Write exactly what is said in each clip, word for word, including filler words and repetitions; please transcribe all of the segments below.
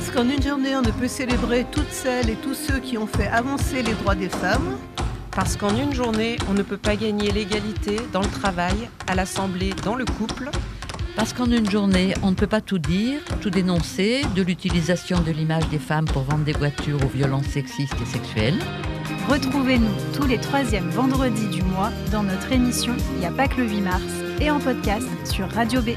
Parce qu'en une journée, on ne peut célébrer toutes celles et tous ceux qui ont fait avancer les droits des femmes. Parce qu'en une journée, on ne peut pas gagner l'égalité dans le travail, à l'Assemblée, dans le couple. Parce qu'en une journée, on ne peut pas tout dire, tout dénoncer, de l'utilisation de l'image des femmes pour vendre des voitures aux violences sexistes et sexuelles. Retrouvez-nous tous les troisièmes vendredis du mois dans notre émission Il n'y a pas que le huit mars et en podcast sur Radio B.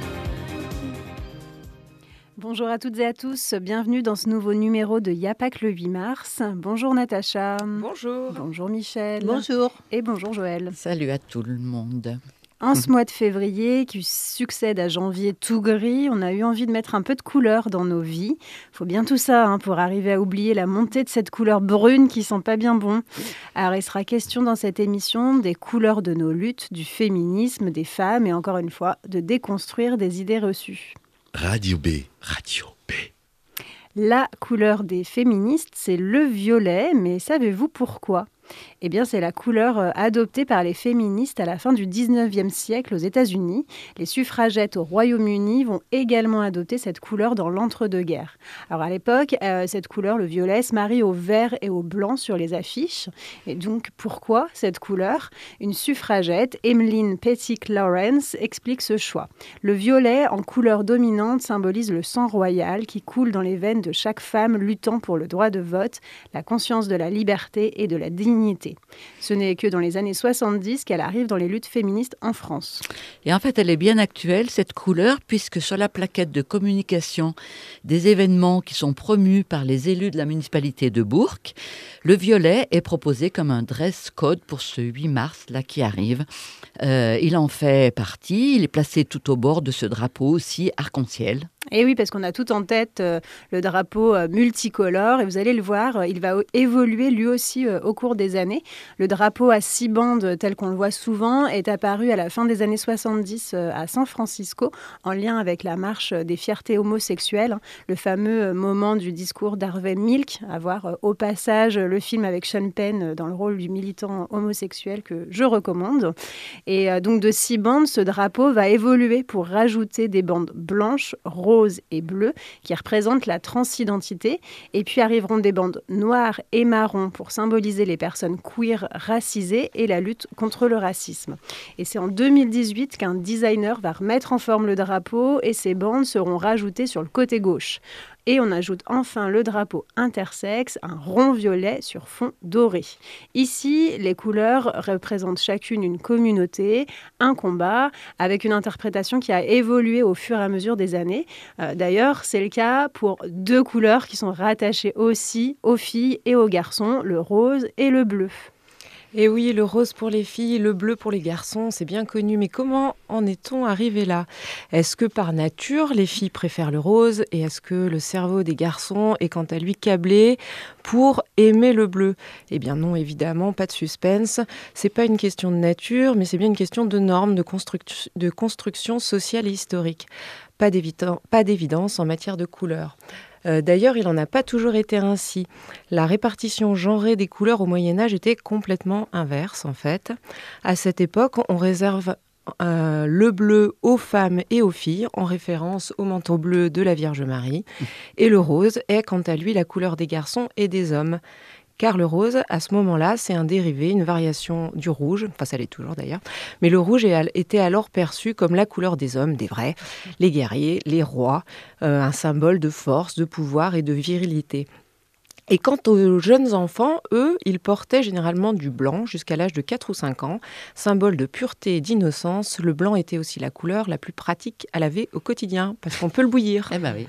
Bonjour à toutes et à tous, bienvenue dans ce nouveau numéro de Il n'y a pas que le huit mars. Bonjour Natacha. Bonjour. Bonjour Michel. Bonjour. Et bonjour Joël. Salut à tout le monde. En ce mois de février, qui succède à janvier tout gris, on a eu envie de mettre un peu de couleur dans nos vies. Il faut bien tout ça hein, pour arriver à oublier la montée de cette couleur brune qui sent pas bien bon. Alors il sera question dans cette émission des couleurs de nos luttes, du féminisme, des femmes et encore une fois de déconstruire des idées reçues. Radio B, Radio B. La couleur des féministes, c'est le violet, mais savez-vous pourquoi ? Eh bien, c'est la couleur adoptée par les féministes à la fin du dix-neuvième siècle aux États-Unis. Les suffragettes au Royaume-Uni vont également adopter cette couleur dans l'entre-deux-guerres. Alors à l'époque, euh, cette couleur, le violet, se marie au vert et au blanc sur les affiches. Et donc, pourquoi cette couleur ? Une suffragette, Emmeline Pettit-Lawrence, explique ce choix. Le violet, en couleur dominante, symbolise le sang royal qui coule dans les veines de chaque femme luttant pour le droit de vote, la conscience de la liberté et de la dignité. Ce n'est que dans les années soixante-dix qu'elle arrive dans les luttes féministes en France. Et en fait, elle est bien actuelle, cette couleur, puisque sur la plaquette de communication des événements qui sont promus par les élus de la municipalité de Bourg, le violet est proposé comme un dress code pour ce huit mars là qui arrive. Euh, il en fait partie, il est placé tout au bord de ce drapeau aussi arc-en-ciel. Et oui, parce qu'on a tout en tête euh, le drapeau euh, multicolore, et vous allez le voir, euh, il va évoluer lui aussi euh, au cours des années. Le drapeau à six bandes, tel qu'on le voit souvent, est apparu à la fin des années soixante-dix euh, à San Francisco, en lien avec la marche des fiertés homosexuelles, hein, le fameux euh, moment du discours d'Harvey Milk, à voir euh, au passage le film avec Sean Penn euh, dans le rôle du militant homosexuel que je recommande. Et euh, donc de six bandes, ce drapeau va évoluer pour rajouter des bandes blanches, roses, rose et bleu, qui représentent la transidentité. Et puis arriveront des bandes noires et marron pour symboliser les personnes queer racisées et la lutte contre le racisme. Et c'est en deux mille dix-huit qu'un designer va remettre en forme le drapeau et ces bandes seront rajoutées sur le côté gauche. Et on ajoute enfin le drapeau intersexe, un rond violet sur fond doré. Ici, les couleurs représentent chacune une communauté, un combat, avec une interprétation qui a évolué au fur et à mesure des années. Euh, d'ailleurs, c'est le cas pour deux couleurs qui sont rattachées aussi aux filles et aux garçons, le rose et le bleu. Et oui, le rose pour les filles, le bleu pour les garçons, c'est bien connu. Mais comment en est-on arrivé là ? Est-ce que par nature, les filles préfèrent le rose ? Et est-ce que le cerveau des garçons est quant à lui câblé pour aimer le bleu ? Eh bien non, évidemment, pas de suspense. C'est pas une question de nature, mais c'est bien une question de normes, de, construct- de construction sociale et historique. Pas, d'évident- pas d'évidence en matière de couleurs. Euh, d'ailleurs, il n'en a pas toujours été ainsi. La répartition genrée des couleurs au Moyen-Âge était complètement inverse, en fait. À cette époque, on réserve euh, le bleu aux femmes et aux filles, en référence au manteau bleu de la Vierge Marie. Et le rose est, quant à lui, la couleur des garçons et des hommes. Car le rose, à ce moment-là, c'est un dérivé, une variation du rouge, enfin ça l'est toujours d'ailleurs, mais le rouge était alors perçu comme la couleur des hommes, des vrais, les guerriers, les rois, euh, un symbole de force, de pouvoir et de virilité. Et quant aux jeunes enfants, eux, ils portaient généralement du blanc jusqu'à l'âge de quatre ou cinq ans. Symbole de pureté et d'innocence, le blanc était aussi la couleur la plus pratique à laver au quotidien, parce qu'on peut le bouillir. Eh ben oui.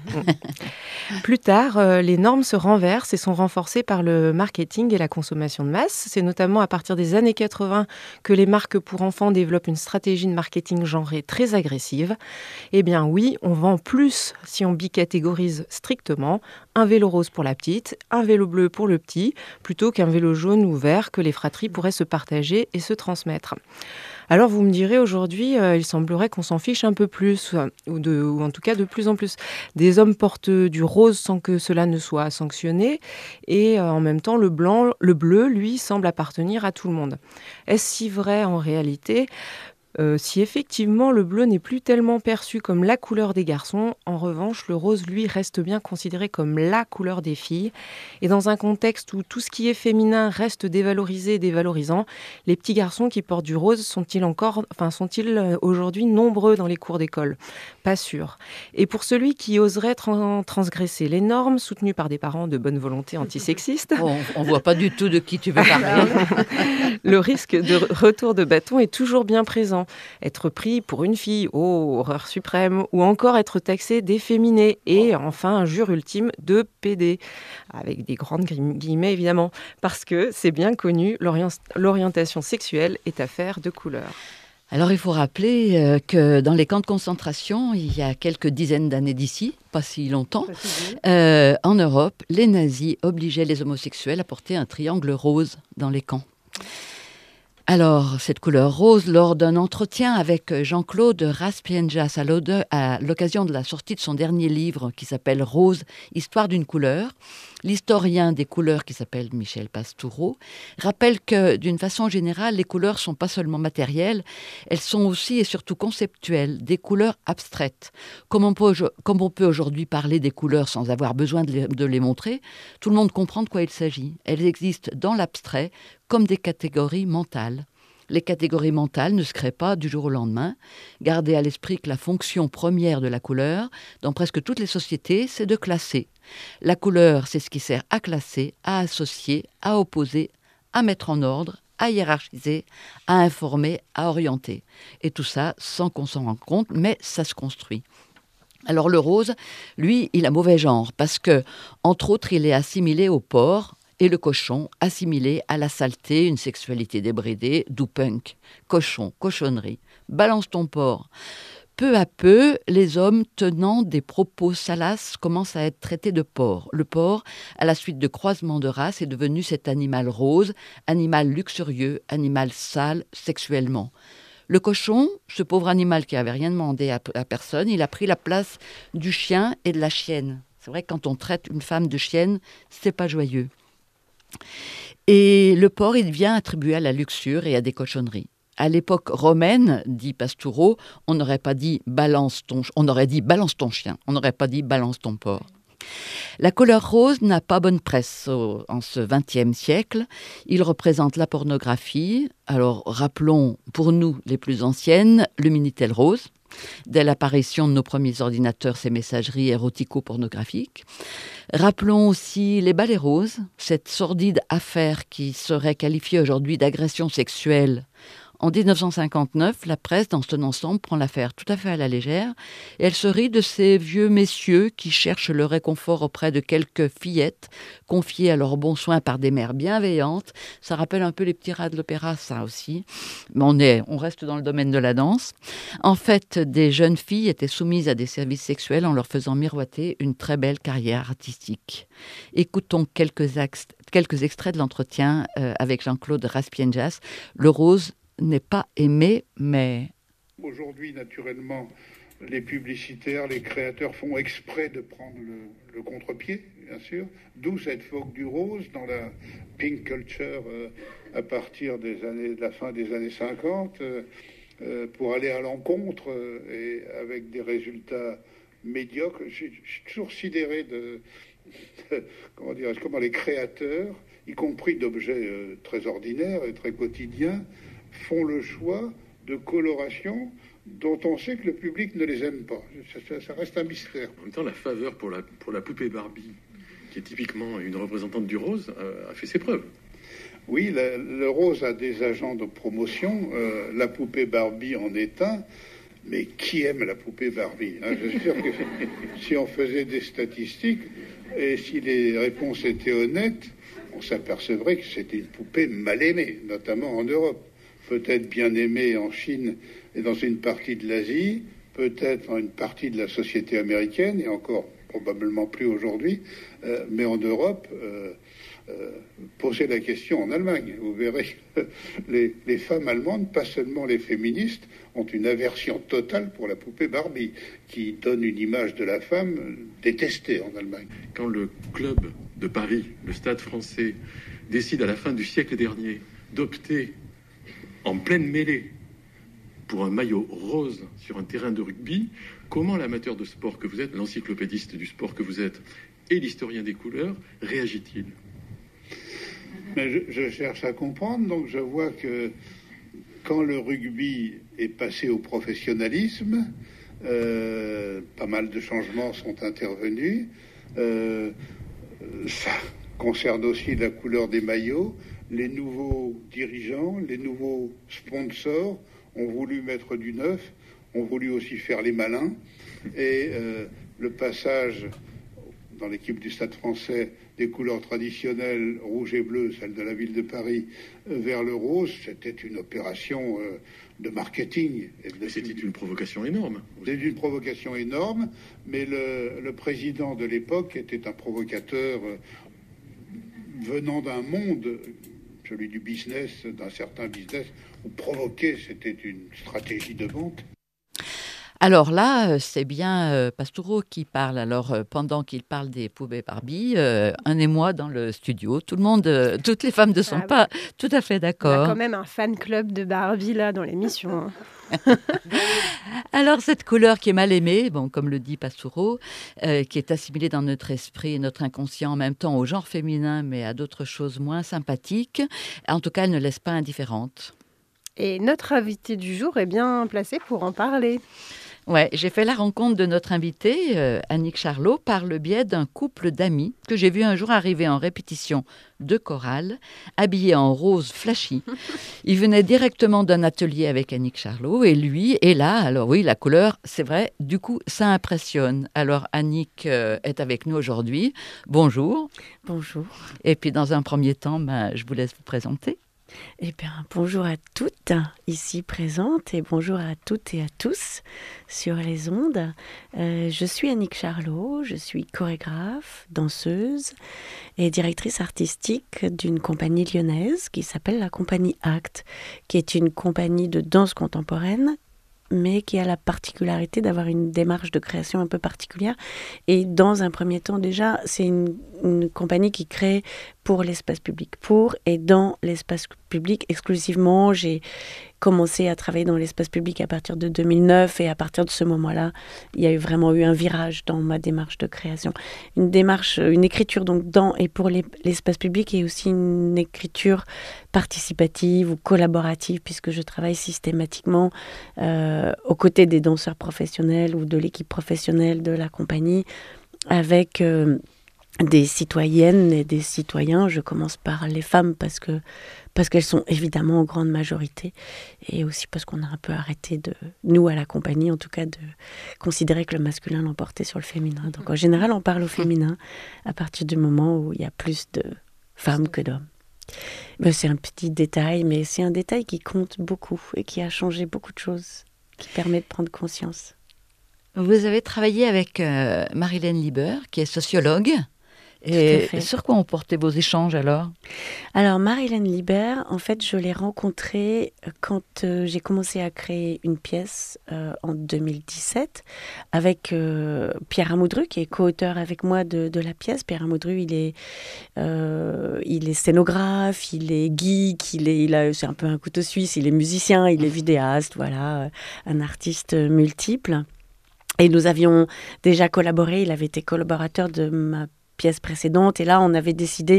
Plus tard, euh, les normes se renversent et sont renforcées par le marketing et la consommation de masse. C'est notamment à partir des années quatre-vingts que les marques pour enfants développent une stratégie de marketing genrée très agressive. Eh bien oui, on vend plus si on bicatégorise strictement. Un vélo rose pour la petite, un vélo bleu pour le petit, plutôt qu'un vélo jaune ou vert que les fratries pourraient se partager et se transmettre. Alors vous me direz, aujourd'hui, euh, il semblerait qu'on s'en fiche un peu plus, ou, de, ou en tout cas de plus en plus. Des hommes portent du rose sans que cela ne soit sanctionné, et euh, en même temps, le blanc, le bleu, lui, semble appartenir à tout le monde. Est-ce si vrai en réalité ? Euh, si effectivement le bleu n'est plus tellement perçu comme la couleur des garçons, en revanche, le rose, lui, reste bien considéré comme la couleur des filles. Et dans un contexte où tout ce qui est féminin reste dévalorisé et dévalorisant, les petits garçons qui portent du rose sont-ils encore, enfin, sont-ils aujourd'hui nombreux dans les cours d'école ? Pas sûr. Et pour celui qui oserait trans- transgresser les normes, soutenues par des parents de bonne volonté antisexistes, on ne voit pas du tout de qui tu veux parler. le risque de retour de bâton est toujours bien présent. Être pris pour une fille, oh, horreur suprême, ou encore être taxé d'efféminé, et enfin, injure ultime de pédé, avec des grandes guillemets évidemment, parce que c'est bien connu, l'orient- l'orientation sexuelle est affaire de couleur. Alors il faut rappeler euh, que dans les camps de concentration, il y a quelques dizaines d'années d'ici, pas si longtemps, euh, en Europe, les nazis obligeaient les homosexuels à porter un triangle rose dans les camps. Alors, cette couleur rose, lors d'un entretien avec Jean-Claude Raspienjas à l'occasion de la sortie de son dernier livre qui s'appelle « Rose, histoire d'une couleur », l'historien des couleurs qui s'appelle Michel Pastoureau rappelle que, d'une façon générale, les couleurs ne sont pas seulement matérielles, elles sont aussi et surtout conceptuelles, des couleurs abstraites. Comme on peut, comme on peut aujourd'hui parler des couleurs sans avoir besoin de les, de les montrer, tout le monde comprend de quoi il s'agit. Elles existent dans l'abstrait comme des catégories mentales. Les catégories mentales ne se créent pas du jour au lendemain. Gardez à l'esprit que la fonction première de la couleur, dans presque toutes les sociétés, c'est de classer. La couleur, c'est ce qui sert à classer, à associer, à opposer, à mettre en ordre, à hiérarchiser, à informer, à orienter. Et tout ça sans qu'on s'en rende compte, mais ça se construit. Alors le rose, lui, il a mauvais genre, parce que, entre autres, il est assimilé au porc, et le cochon, assimilé à la saleté, une sexualité débridée, d'où punk. Cochon, cochonnerie, balance ton porc. Peu à peu, les hommes tenant des propos salaces commencent à être traités de porc. Le porc, à la suite de croisements de races, est devenu cet animal rose, animal luxurieux, animal sale sexuellement. Le cochon, ce pauvre animal qui n'avait rien demandé à, à personne, il a pris la place du chien et de la chienne. C'est vrai que quand on traite une femme de chienne, c'est pas joyeux. Et le porc, il devient attribué à la luxure et à des cochonneries. À l'époque romaine, dit Pastoureau, on n'aurait pas dit balance ton, on aurait dit balance ton chien, on n'aurait pas dit balance ton porc. La couleur rose n'a pas bonne presse au, en ce vingtième siècle. Il représente la pornographie. Alors rappelons pour nous les plus anciennes le Minitel rose. Dès l'apparition de nos premiers ordinateurs, ces messageries érotico-pornographiques. Rappelons aussi les balais roses, cette sordide affaire qui serait qualifiée aujourd'hui d'agression sexuelle. En dix-neuf cent cinquante-neuf, la presse, dans son ensemble, prend l'affaire tout à fait à la légère et elle se rit de ces vieux messieurs qui cherchent le réconfort auprès de quelques fillettes confiées à leurs bons soins par des mères bienveillantes. Ça rappelle un peu les petits rats de l'opéra, ça aussi. Mais on, est, on reste dans le domaine de la danse. En fait, des jeunes filles étaient soumises à des services sexuels en leur faisant miroiter une très belle carrière artistique. Écoutons quelques, ax- quelques extraits de l'entretien euh, avec Jean-Claude Raspienjas. Le rose n'est pas aimé, mais... Aujourd'hui, naturellement, les publicitaires, les créateurs font exprès de prendre le, le contre-pied, bien sûr, d'où cette vogue du rose dans la pink culture euh, à partir des années, de la fin des années cinquante, euh, euh, pour aller à l'encontre euh, et avec des résultats médiocres. Je, je suis toujours sidéré de, de comment dire, comment les créateurs, y compris d'objets euh, très ordinaires et très quotidiens, font le choix de colorations dont on sait que le public ne les aime pas. Ça, ça, ça reste un mystère. En même temps, la faveur pour la, pour la poupée Barbie, qui est typiquement une représentante du rose, euh, a fait ses preuves. Oui, la, le rose a des agents de promotion. Euh, la poupée Barbie en est un. Mais qui aime la poupée Barbie, hein? Je suis sûr que si on faisait des statistiques et si les réponses étaient honnêtes, on s'apercevrait que c'était une poupée mal aimée, notamment en Europe. Peut-être bien aimée en Chine et dans une partie de l'Asie, peut-être dans une partie de la société américaine, et encore probablement plus aujourd'hui, euh, mais en Europe, euh, euh, posez la question en Allemagne. Vous verrez que les, les femmes allemandes, pas seulement les féministes, ont une aversion totale pour la poupée Barbie, qui donne une image de la femme détestée en Allemagne. Quand le club de Paris, le Stade français, décide à la fin du siècle dernier d'opter en pleine mêlée pour un maillot rose sur un terrain de rugby, comment l'amateur de sport que vous êtes, l'encyclopédiste du sport que vous êtes et l'historien des couleurs réagit-il? Mais je, je cherche à comprendre, donc je vois que quand le rugby est passé au professionnalisme, euh, pas mal de changements sont intervenus. Euh, ça concerne aussi la couleur des maillots. Les nouveaux dirigeants, les nouveaux sponsors ont voulu mettre du neuf, ont voulu aussi faire les malins. Et euh, le passage dans l'équipe du Stade français des couleurs traditionnelles, rouge et bleu, celle de la ville de Paris, euh, vers le rose, c'était une opération euh, de marketing. Et c'était une provocation énorme. C'était une provocation énorme, mais le, le président de l'époque était un provocateur euh, venant d'un monde, celui du business, d'un certain business, où provoquer, c'était une stratégie de vente. Alors là, c'est bien euh, Pastoureau qui parle. Alors, euh, pendant qu'il parle des poupées Barbie, euh, un émoi dans le studio. Tout le monde, euh, toutes les femmes ne sont ah, pas oui. tout à fait On a d'accord. quand même un fan club de Barbie là dans l'émission. Alors, cette couleur qui est mal aimée, bon, comme le dit Pastoureau, euh, qui est assimilée dans notre esprit et notre inconscient en même temps au genre féminin, mais à d'autres choses moins sympathiques, en tout cas, elle ne laisse pas indifférente. Et notre invité du jour est bien placé pour en parler. Ouais, j'ai fait la rencontre de notre invitée, euh, Annick Charlot, par le biais d'un couple d'amis que j'ai vu un jour arriver en répétition de chorale, habillés en rose flashy. Ils venaient directement d'un atelier avec Annick Charlot et lui est là. Alors oui, la couleur, c'est vrai, du coup, ça impressionne. Alors Annick euh, est avec nous aujourd'hui. Bonjour. Bonjour. Et puis dans un premier temps, ben, je vous laisse vous présenter. Eh bien, bonjour à toutes ici présentes et bonjour à toutes et à tous sur les ondes. Euh, je suis Annick Charlot, je suis chorégraphe, danseuse et directrice artistique d'une compagnie lyonnaise qui s'appelle la compagnie Acte, qui est une compagnie de danse contemporaine, mais qui a la particularité d'avoir une démarche de création un peu particulière. Et dans un premier temps, déjà, c'est une, une compagnie qui crée pour l'espace public, pour et dans l'espace public exclusivement. J'ai commencé à travailler dans l'espace public à partir de deux mille neuf et à partir de ce moment-là, il y a eu vraiment eu un virage dans ma démarche de création. Une démarche, une écriture donc dans et pour les, l'espace public et aussi une écriture participative ou collaborative puisque je travaille systématiquement euh, aux côtés des danseurs professionnels ou de l'équipe professionnelle de la compagnie avec euh, des citoyennes et des citoyens. Je commence par les femmes parce que parce qu'elles sont évidemment en grande majorité et aussi parce qu'on a un peu arrêté de, nous à la compagnie en tout cas, de considérer que le masculin l'emportait sur le féminin. Donc en général, on parle au féminin à partir du moment où il y a plus de femmes que d'hommes. Ben, c'est un petit détail, mais c'est un détail qui compte beaucoup et qui a changé beaucoup de choses, qui permet de prendre conscience. Vous avez travaillé avec euh, Marilène Lieber, qui est sociologue. Et sur quoi ont porté vos échanges alors ? Alors Marilène Lieber, en fait, je l'ai rencontrée quand euh, j'ai commencé à créer une pièce euh, en deux mille dix-sept avec euh, Pierre Amoudru, qui est co-auteur avec moi de, de la pièce. Pierre Amoudru, il est, euh, il est scénographe, il est geek, il est, il a, c'est un peu un couteau suisse, il est musicien, il est vidéaste, voilà, un artiste multiple. Et nous avions déjà collaboré, il avait été collaborateur de ma pièce précédente et là on avait décidé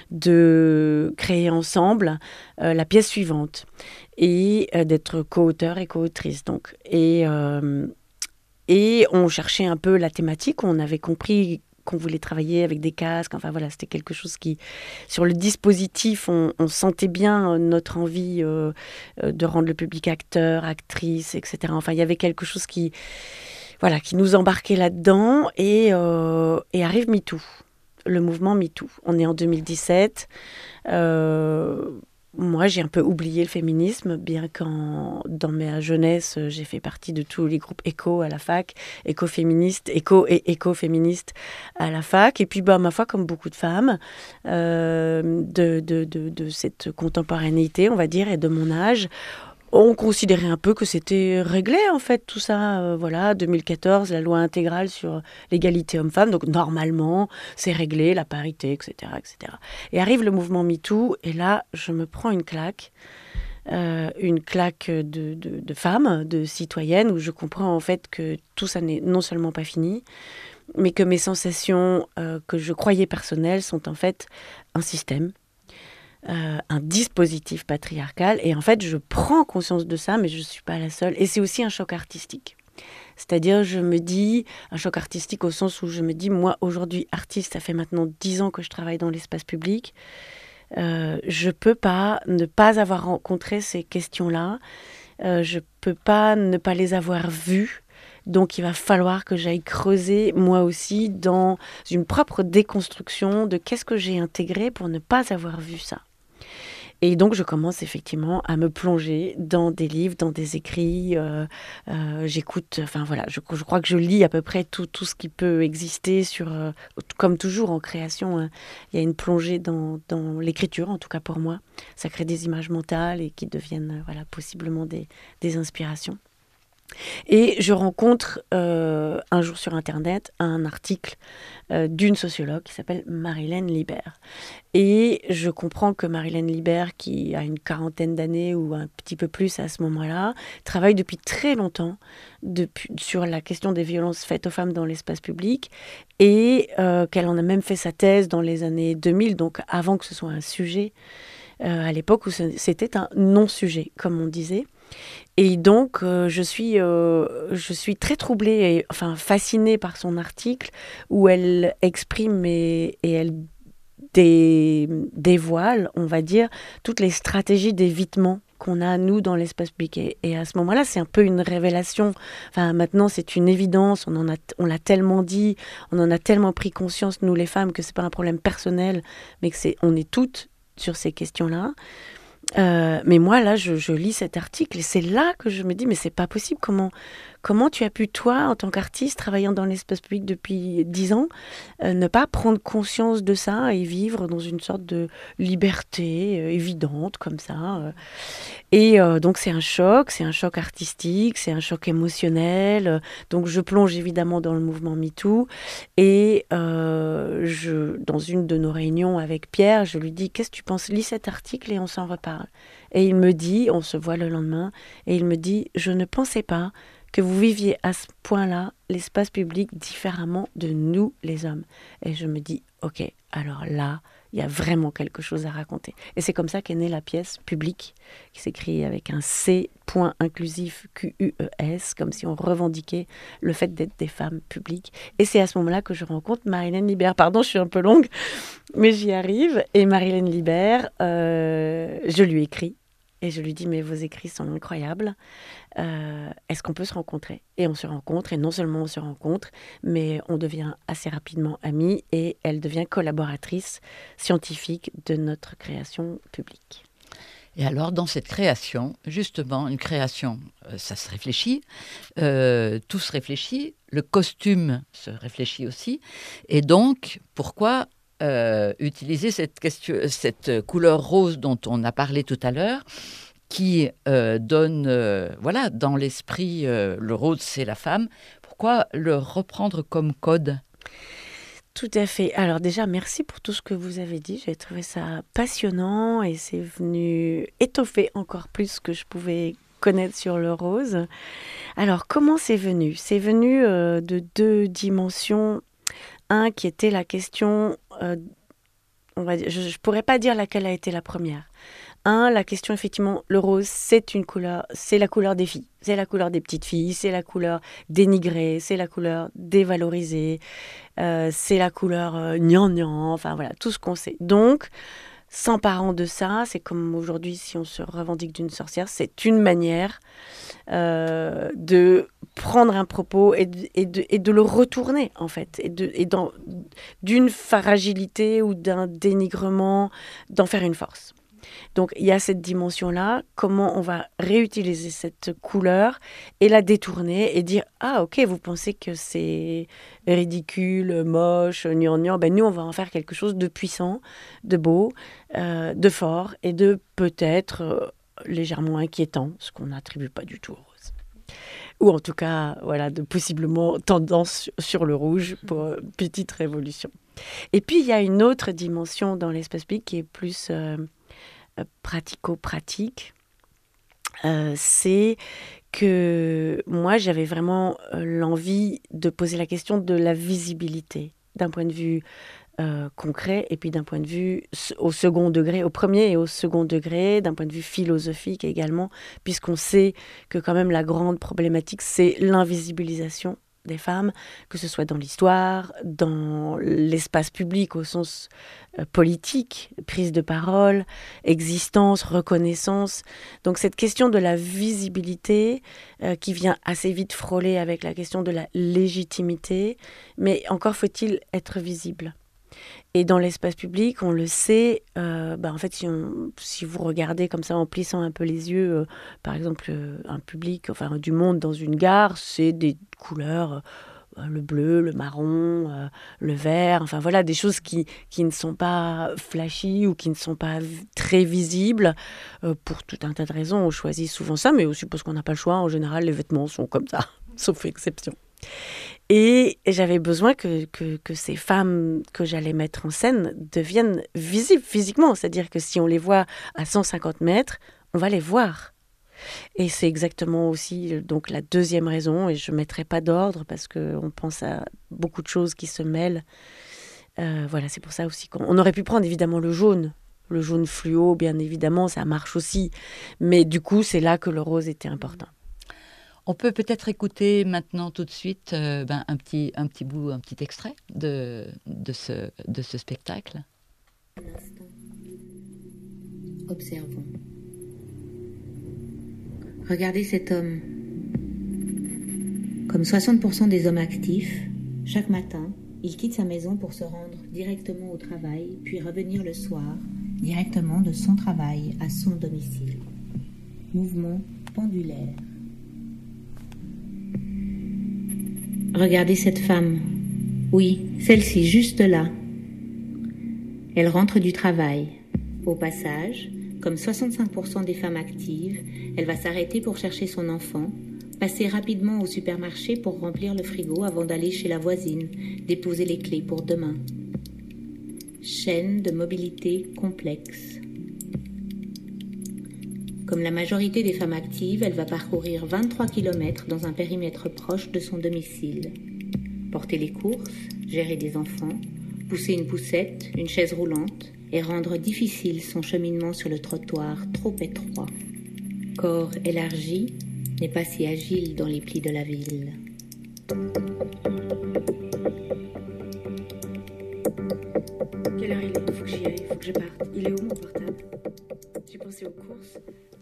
de créer ensemble euh, la pièce suivante et euh, d'être co-auteur et co-autrice donc et euh, et on cherchait un peu la thématique, on avait compris qu'on voulait travailler avec des casques, enfin voilà, c'était quelque chose qui, sur le dispositif, on, on sentait bien notre envie euh, de rendre le public acteur, actrice, et cetera. Enfin, il y avait quelque chose qui, voilà, qui nous embarquait là-dedans et, euh, et arrive MeToo. Le mouvement MeToo. On est en deux mille dix-sept. Euh, moi, j'ai un peu oublié le féminisme, bien qu'en dans ma jeunesse, j'ai fait partie de tous les groupes éco à la fac, éco-féministes, éco et éco-féministes à la fac. Et puis, bah, ma foi, comme beaucoup de femmes, euh, de, de, de, de cette contemporanéité, on va dire, et de mon âge, on considérait un peu que c'était réglé, en fait, tout ça. Euh, voilà, deux mille quatorze, la loi intégrale sur l'égalité homme-femme. Donc, normalement, c'est réglé, la parité, et cetera, et cetera. Et arrive le mouvement MeToo, et là, je me prends une claque. euh, une claque de, de, de femme, de citoyenne, où je comprends en fait que tout ça n'est non seulement pas fini, mais que mes sensations euh, que je croyais personnelles sont en fait un système, euh, un dispositif patriarcal. Et en fait, je prends conscience de ça, mais je ne suis pas la seule. Et c'est aussi un choc artistique. C'est-à-dire, je me dis, un choc artistique au sens où je me dis, moi, aujourd'hui, artiste, ça fait maintenant dix ans que je travaille dans l'espace public. Euh, je ne peux pas ne pas avoir rencontré ces questions-là. Euh, je ne peux pas ne pas les avoir vues. Donc, il va falloir que j'aille creuser, moi aussi, dans une propre déconstruction de qu'est-ce que j'ai intégré pour ne pas avoir vu ça. Et donc, je commence effectivement à me plonger dans des livres, dans des écrits. Euh, euh, j'écoute, enfin voilà, je, je crois que je lis à peu près tout, tout ce qui peut exister sur, euh, comme toujours en création, hein, il y a une plongée dans, dans l'écriture, en tout cas pour moi. Ça crée des images mentales et qui deviennent, euh, voilà, possiblement des, des inspirations. Et je rencontre euh, un jour sur Internet un article euh, d'une sociologue qui s'appelle Marilène Libert. Et je comprends que Marilène Libert, qui a une quarantaine d'années ou un petit peu plus à ce moment-là, travaille depuis très longtemps depuis, sur la question des violences faites aux femmes dans l'espace public et euh, qu'elle en a même fait sa thèse dans les années deux mille, donc avant que ce soit un sujet, euh, à l'époque où c'était un non-sujet, comme on disait. Et donc, euh, je, suis, euh, je suis très troublée, et, enfin fascinée par son article où elle exprime et, et elle dé, dévoile, on va dire, toutes les stratégies d'évitement qu'on a, nous, dans l'espace public. Et, et à ce moment-là, c'est un peu une révélation. Enfin, maintenant, c'est une évidence. On, en a, on l'a tellement dit, on en a tellement pris conscience, nous les femmes, que ce n'est pas un problème personnel, mais que c'est, on est toutes sur ces questions-là. Euh, mais moi, là, je, je lis cet article et c'est là que je me dis, mais c'est pas possible. Comment, comment tu as pu, toi, en tant qu'artiste, travaillant dans l'espace public depuis dix ans, euh, ne pas prendre conscience de ça et vivre dans une sorte de liberté euh, évidente, comme ça. Euh. Et euh, donc, c'est un choc, c'est un choc artistique, c'est un choc émotionnel. Euh, donc, je plonge évidemment dans le mouvement MeToo. Et euh, je, dans une de nos réunions avec Pierre, je lui dis, qu'est-ce que tu penses? Lis cet article et on s'en reparle. Et il me dit, on se voit le lendemain, et il me dit, je ne pensais pas que vous viviez à ce point-là l'espace public différemment de nous, les hommes. Et je me dis, ok, alors là, il y a vraiment quelque chose à raconter. Et c'est comme ça qu'est née la pièce Public, qui s'écrit avec un C point inclusif Q U E S, comme si on revendiquait le fait d'être des femmes publiques. Et c'est à ce moment-là que je rencontre Marilène Libert. Pardon, je suis un peu longue, mais j'y arrive. Et Marilène Libert, euh, je lui écris. Et je lui dis, mais vos écrits sont incroyables. Euh, est-ce qu'on peut se rencontrer? Et on se rencontre, et non seulement on se rencontre, mais on devient assez rapidement amies, et elle devient collaboratrice scientifique de notre création publique. Et alors, dans cette création, justement, une création, euh, ça se réfléchit, euh, tout se réfléchit, le costume se réfléchit aussi, et donc, pourquoi euh, utiliser cette, question, cette couleur rose dont on a parlé tout à l'heure, qui euh, donne, euh, voilà, dans l'esprit, euh, le rose, c'est la femme. Pourquoi le reprendre comme code ? Tout à fait. Alors déjà, merci pour tout ce que vous avez dit. J'ai trouvé ça passionnant et c'est venu étoffer encore plus ce que je pouvais connaître sur le rose. Alors, comment c'est venu ? C'est venu euh, de deux dimensions. Un qui était la question, euh, on va dire, je ne pourrais pas dire laquelle a été la première. Un, la question, effectivement, le rose, c'est une couleur, c'est la couleur des filles, c'est la couleur des petites filles, c'est la couleur dénigrée, c'est la couleur dévalorisée, euh, c'est la couleur euh, gnangnan, enfin voilà, tout ce qu'on sait. Donc, s'emparant de ça, c'est comme aujourd'hui, si on se revendique d'une sorcière, c'est une manière euh, de prendre un propos et de, et, de, et de le retourner, en fait, et, de, et dans, d'une fragilité ou d'un dénigrement, d'en faire une force. Donc, il y a cette dimension-là, comment on va réutiliser cette couleur et la détourner et dire « Ah, ok, vous pensez que c'est ridicule, moche, gnangnan, ben nous, on va en faire quelque chose de puissant, de beau, euh, de fort et de peut-être euh, légèrement inquiétant, ce qu'on n'attribue pas du tout au rose. » Ou en tout cas, voilà, de possiblement tendance sur le rouge pour euh, petite révolution. Et puis, il y a une autre dimension dans l'espace public qui est plus... Euh, pratico-pratique, euh, c'est que moi, j'avais vraiment euh, l'envie de poser la question de la visibilité, d'un point de vue euh, concret, et puis d'un point de vue s- au second degré, au premier et au second degré, d'un point de vue philosophique également, puisqu'on sait que quand même la grande problématique, c'est l'invisibilisation des femmes, que ce soit dans l'histoire, dans l'espace public au sens euh, politique, prise de parole, existence, reconnaissance. Donc cette question de la visibilité euh, qui vient assez vite frôler avec la question de la légitimité, mais encore faut-il être visible. Et dans l'espace public, on le sait, euh, bah en fait, si, on, si vous regardez comme ça en plissant un peu les yeux, euh, par exemple, euh, un public, enfin du monde dans une gare, c'est des couleurs, euh, le bleu, le marron, euh, le vert, enfin voilà, des choses qui, qui ne sont pas flashy ou qui ne sont pas v- très visibles. Euh, pour tout un tas de raisons, on choisit souvent ça, mais aussi parce qu'on n'a pas le choix. En général, les vêtements sont comme ça, sauf exception. Et j'avais besoin que, que, que ces femmes que j'allais mettre en scène deviennent visibles physiquement. C'est-à-dire que si on les voit à cent cinquante mètres, on va les voir. Et c'est exactement aussi donc la deuxième raison, et je ne mettrai pas d'ordre parce qu'on pense à beaucoup de choses qui se mêlent. Euh, voilà, c'est pour ça aussi qu'on on aurait pu prendre évidemment le jaune. Le jaune fluo, bien évidemment, ça marche aussi. Mais du coup, c'est là que le rose était important. On peut peut-être écouter maintenant tout de suite euh, ben, un, petit, un petit bout, un petit extrait de, de, ce, de ce spectacle. Un instant. Observons. Regardez cet homme. Comme soixante pour cent des hommes actifs, chaque matin, il quitte sa maison pour se rendre directement au travail, puis revenir le soir, directement de son travail à son domicile. Mouvement pendulaire. Regardez cette femme. Oui, celle-ci, juste là. Elle rentre du travail. Au passage, comme soixante-cinq pour cent des femmes actives, elle va s'arrêter pour chercher son enfant, passer rapidement au supermarché pour remplir le frigo avant d'aller chez la voisine, déposer les clés pour demain. Chaîne de mobilité complexe. Comme la majorité des femmes actives, elle va parcourir vingt-trois kilomètres dans un périmètre proche de son domicile. Porter les courses, gérer des enfants, pousser une poussette, une chaise roulante et rendre difficile son cheminement sur le trottoir trop étroit. Corps élargi n'est pas si agile dans les plis de la ville. Quelle heure il est? Il faut que j'y aille, il faut que je parte. Il est où mon portable? J'ai pensé aux courses.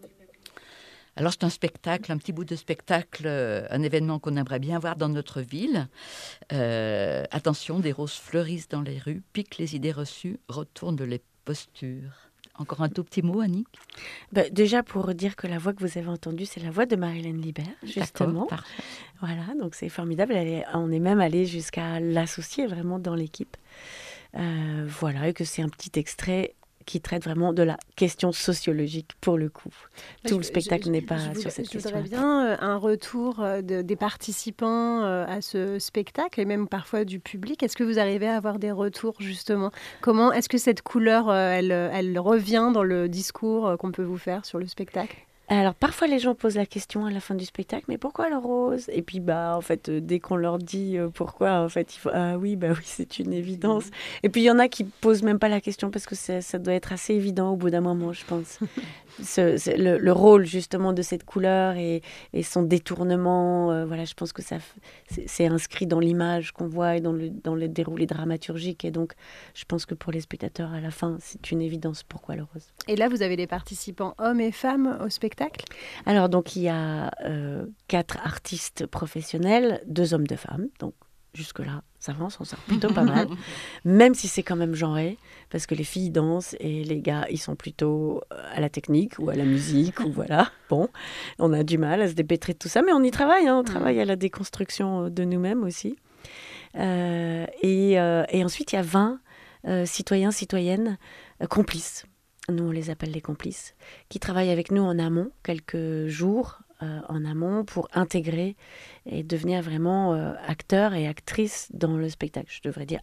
Alors c'est un spectacle, un petit bout de spectacle, euh, un événement qu'on aimerait bien voir dans notre ville. Euh, attention, des roses fleurissent dans les rues, piquent les idées reçues, retournent les postures. Encore un tout petit mot, Annick? Bah, déjà pour dire que la voix que vous avez entendue, c'est la voix de Marie-Hélène Libert, justement. D'accord, Voilà, donc c'est formidable. Elle est, on est même allé jusqu'à l'associer vraiment dans l'équipe. Euh, voilà, et que c'est un petit extrait qui traite vraiment de la question sociologique pour le coup. Tout Je- le spectacle je- n'est je pas voudrais- sur cette Je question. voudrais bien euh, un retour euh, de- des participants euh, à ce spectacle et même parfois du public. Est-ce que vous arrivez à avoir des retours justement? Comment est-ce que cette couleur, euh, elle, elle revient dans le discours euh, qu'on peut vous faire sur le spectacle? Alors parfois les gens posent la question à la fin du spectacle, mais pourquoi le rose? Et puis bah en fait euh, dès qu'on leur dit euh, pourquoi, en fait il faut ah oui bah oui c'est une évidence. Et puis il y en a qui posent même pas la question parce que ça, ça doit être assez évident au bout d'un moment, je pense. Ce, ce- le, le rôle justement de cette couleur et, et son détournement, euh, voilà, je pense que ça f- c'est, c'est inscrit dans l'image qu'on voit et dans le dans le déroulé dramaturgique. Et donc je pense que pour les spectateurs à la fin c'est une évidence pourquoi le rose. Et là, vous avez des participants hommes et femmes au spectacle? Alors, donc, il y a euh, quatre artistes professionnels, deux hommes, deux femmes. Donc, jusque-là, ça va, on s'en sort plutôt pas mal. Même si c'est quand même genré, parce que les filles dansent et les gars, ils sont plutôt à la technique ou à la musique. Ou voilà. Bon, on a du mal à se dépêtrer de tout ça, mais on y travaille. Hein, on travaille à la déconstruction de nous-mêmes aussi. Euh, et, euh, et ensuite, il y a vingt euh, citoyens, citoyennes euh, complices. Nous, on les appelle les complices, qui travaillent avec nous en amont, quelques jours euh, en amont, pour intégrer et devenir vraiment euh, acteurs et actrices dans le spectacle. Je devrais dire art-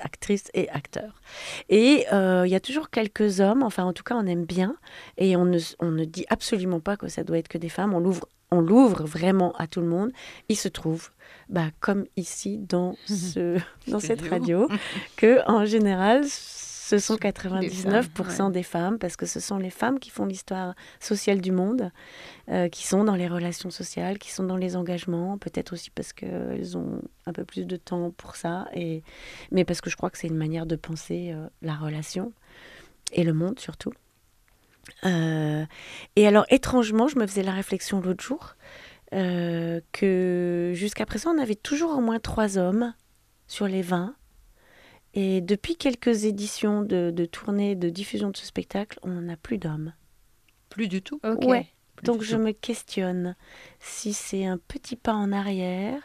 actrices et acteurs. Et euh, il y a toujours quelques hommes, enfin en tout cas on aime bien, et on ne, on ne dit absolument pas que ça doit être que des femmes, on l'ouvre, on l'ouvre vraiment à tout le monde. Il se trouve, bah, comme ici dans, ce, dans cette radio, que en général ce sont quatre-vingt-dix-neuf pour cent des femmes, ouais. des femmes, parce que ce sont les femmes qui font l'histoire sociale du monde, euh, qui sont dans les relations sociales, qui sont dans les engagements, peut-être aussi parce qu'elles ont un peu plus de temps pour ça, et... mais parce que je crois que c'est une manière de penser euh, la relation, et le monde surtout. Euh... Et alors, étrangement, je me faisais la réflexion l'autre jour, euh, que jusqu'à présent, on avait toujours au moins trois hommes sur les vingt. Et depuis quelques éditions de, de tournée, de diffusion de ce spectacle, on n'en a plus d'hommes. Plus du tout ? Okay. Ouais. Plus Donc je tout. me questionne si c'est un petit pas en arrière,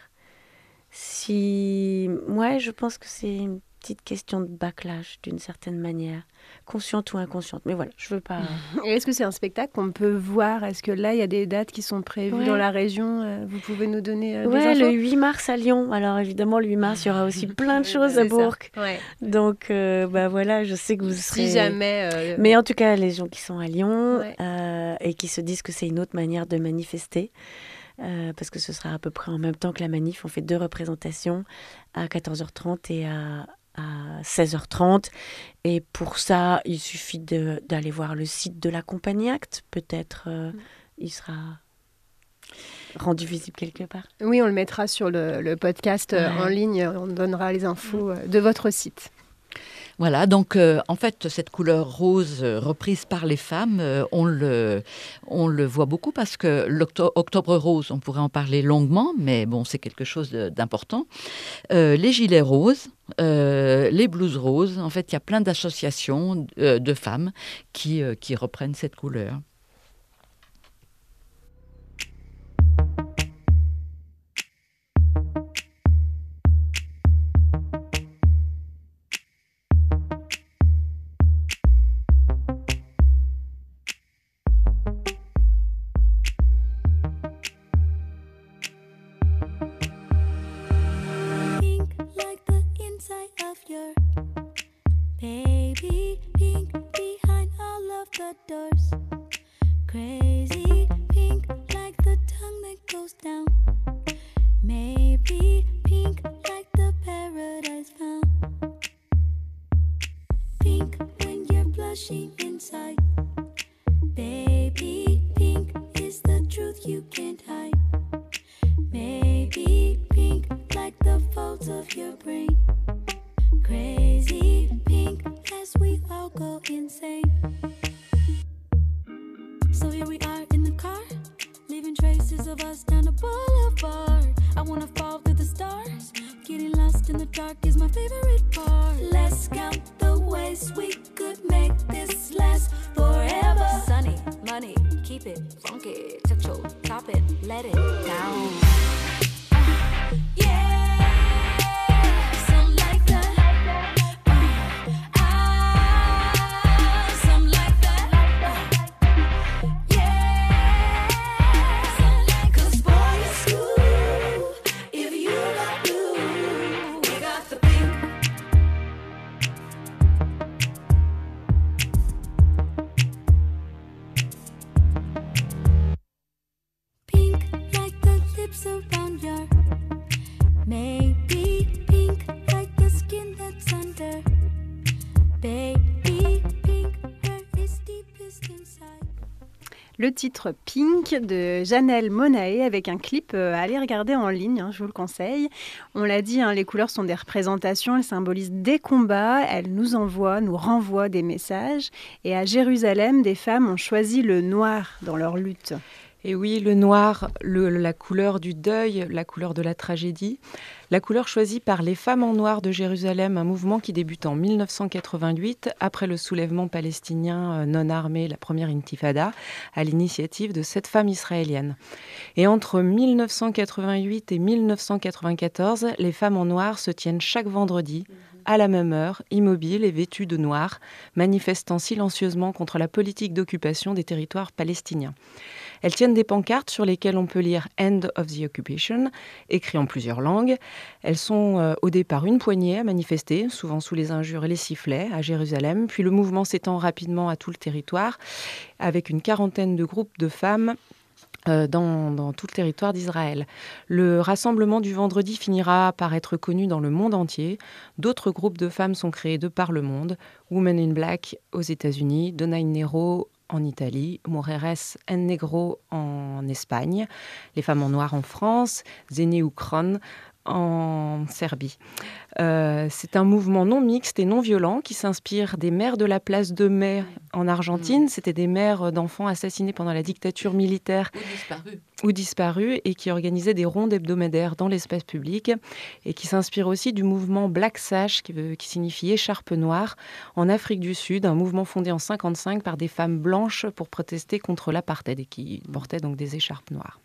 si... Ouais, je pense que c'est une petite question de backlash, d'une certaine manière, consciente ou inconsciente. Mais voilà, je veux pas... Et est-ce que c'est un spectacle qu'on peut voir ? Est-ce que là, il y a des dates qui sont prévues ouais. dans la région ? Vous pouvez nous donner euh, ouais, des infos ? Le huit mars à Lyon. Alors évidemment, le huit mars, il y aura aussi plein de choses à Bourg. Ouais. Donc, euh, bah voilà, je sais que vous serez... Si jamais... Euh... Mais en tout cas, les gens qui sont à Lyon ouais. euh, et qui se disent que c'est une autre manière de manifester, euh, parce que ce sera à peu près en même temps que la manif, on fait deux représentations à quatorze heures trente et à... à seize heures trente. Et pour ça, il suffit de, d'aller voir le site de la Compagnie Acte. Peut-être euh, mmh. il sera rendu visible quelque part. Oui, on le mettra sur le, le podcast ouais. en ligne. On donnera les infos mmh. de votre site. Voilà, donc euh, en fait, cette couleur rose euh, reprise par les femmes, euh, on, le, on le voit beaucoup parce que l'Octobre rose, on pourrait en parler longuement, mais bon, c'est quelque chose de, d'important. Euh, les gilets roses, euh, les blouses roses, en fait, il y a plein d'associations euh, de femmes qui, euh, qui reprennent cette couleur. Le titre Pink de Janelle Monáe avec un clip à aller regarder en ligne, hein, je vous le conseille. On l'a dit, hein, les couleurs sont des représentations, elles symbolisent des combats, elles nous envoient, nous renvoient des messages. Et à Jérusalem, des femmes ont choisi le noir dans leur lutte. Et oui, le noir, le, la couleur du deuil, la couleur de la tragédie. La couleur choisie par les femmes en noir de Jérusalem, un mouvement qui débute en mille neuf cent quatre-vingt-huit, après le soulèvement palestinien non armé, la première intifada, à l'initiative de sept femmes israéliennes. Et entre mille neuf cent quatre-vingt-huit et mille neuf cent quatre-vingt-quatorze, les femmes en noir se tiennent chaque vendredi, à la même heure, immobiles et vêtues de noir, manifestant silencieusement contre la politique d'occupation des territoires palestiniens. Elles tiennent des pancartes sur lesquelles on peut lire « End of the Occupation », écrit en plusieurs langues. Elles sont euh, au départ une poignée à manifester, souvent sous les injures et les sifflets, à Jérusalem. Puis le mouvement s'étend rapidement à tout le territoire, avec une quarantaine de groupes de femmes euh, dans, dans tout le territoire d'Israël. Le rassemblement du vendredi finira par être connu dans le monde entier. D'autres groupes de femmes sont créés de par le monde. Women in Black aux États-Unis, Donna in Nero en Italie, Mujeres en Negro en Espagne, les femmes en noir en France, Zene Ukron en Serbie. Euh, c'est un mouvement non mixte et non violent qui s'inspire des mères de la place de Mai en Argentine. C'était des mères d'enfants assassinés pendant la dictature militaire Ou disparus. ou disparus et qui organisaient des rondes hebdomadaires dans l'espace public et qui s'inspire aussi du mouvement Black Sash qui, veut, qui signifie écharpe noire en Afrique du Sud, un mouvement fondé en cinquante-cinq par des femmes blanches pour protester contre l'apartheid et qui portaient donc des écharpes noires.